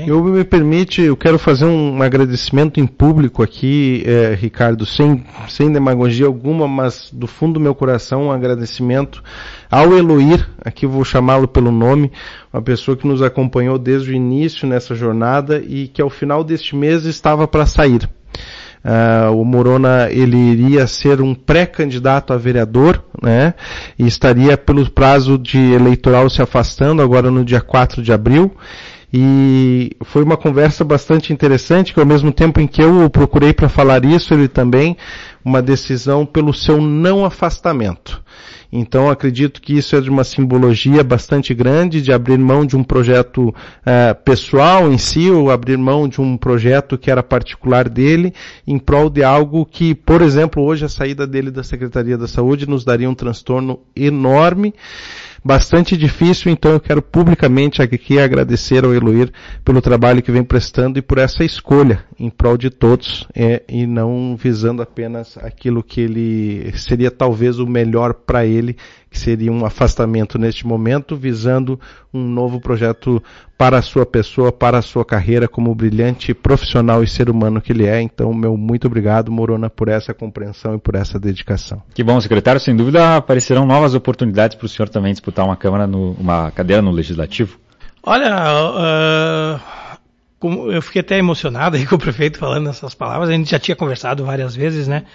Me permite, eu quero fazer um agradecimento em público aqui, Ricardo, sem demagogia alguma, mas do fundo do meu coração um agradecimento ao Eloir, aqui eu vou chamá-lo pelo nome, uma pessoa que nos acompanhou desde o início nessa jornada e que ao final deste mês estava para sair. O Morona, ele iria ser um pré-candidato a vereador, né, e estaria pelo prazo de eleitoral se afastando agora no dia 4 de abril, e foi uma conversa bastante interessante, que ao mesmo tempo em que eu o procurei para falar isso, ele também, uma decisão pelo seu não afastamento. Então acredito que isso é de uma simbologia bastante grande, de abrir mão de um projeto pessoal em si, ou abrir mão de um projeto que era particular dele, em prol de algo que, por exemplo, hoje a saída dele da Secretaria da Saúde nos daria um transtorno enorme, bastante difícil. Então eu quero publicamente aqui agradecer ao Eloir pelo trabalho que vem prestando e por essa escolha em prol de todos, e não visando apenas aquilo que ele seria talvez o melhor para ele, que seria um afastamento neste momento, visando um novo projeto para a sua pessoa, para a sua carreira como brilhante profissional e ser humano que ele é. Então, meu muito obrigado, Morona, por essa compreensão e por essa dedicação. Que bom, secretário. Sem dúvida aparecerão novas oportunidades para o senhor também disputar uma cadeira no Legislativo. Olha, eu fiquei até emocionado aí com o prefeito falando essas palavras. A gente já tinha conversado várias vezes, né?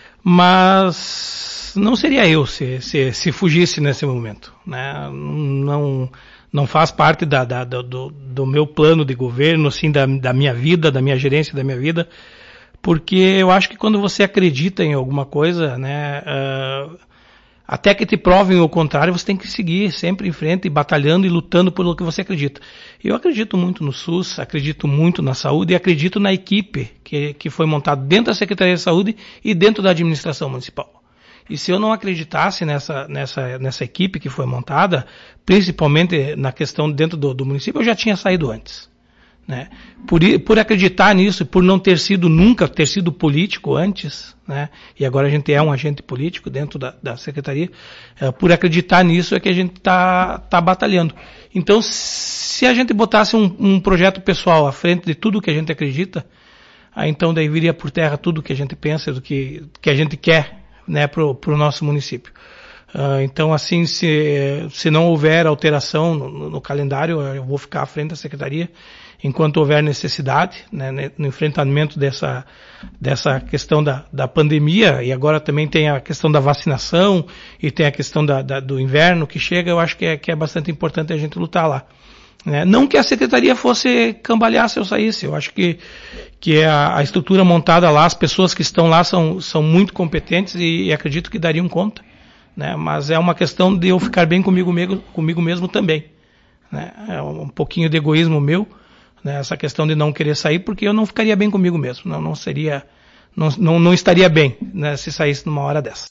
Mas não seria eu se fugisse nesse momento, né? Não faz parte do meu plano de governo, assim, da minha vida, da minha gerência da minha vida, porque eu acho que quando você acredita em alguma coisa, né, até que te provem o contrário, você tem que seguir sempre em frente, batalhando e lutando pelo que você acredita. Eu acredito muito no SUS, acredito muito na saúde e acredito na equipe que foi montada dentro da Secretaria de Saúde e dentro da administração municipal. E se eu não acreditasse nessa equipe que foi montada, principalmente na questão dentro do município, eu já tinha saído antes, né? Por acreditar nisso e por não nunca ter sido político antes, né? E agora a gente é um agente político dentro da secretaria, por acreditar nisso é que a gente tá batalhando. Então, se a gente botasse um projeto pessoal à frente de tudo que a gente acredita, aí então daí viria por terra tudo que a gente pensa, do que a gente quer, né, pro nosso município. Então, assim, se não houver alteração no calendário, eu vou ficar à frente da secretaria enquanto houver necessidade, né, no enfrentamento dessa questão da pandemia, e agora também tem a questão da vacinação e tem a questão do inverno que chega. Eu acho que é bastante importante a gente lutar lá. Não que a secretaria fosse cambalear se eu saísse. Eu acho que a estrutura montada lá, as pessoas que estão lá são muito competentes e acredito que dariam conta, né? Mas é uma questão de eu ficar bem comigo mesmo também, né? É um pouquinho de egoísmo meu, né? Essa questão de não querer sair, porque eu não ficaria bem comigo mesmo. Não estaria bem, né, se saísse numa hora dessa.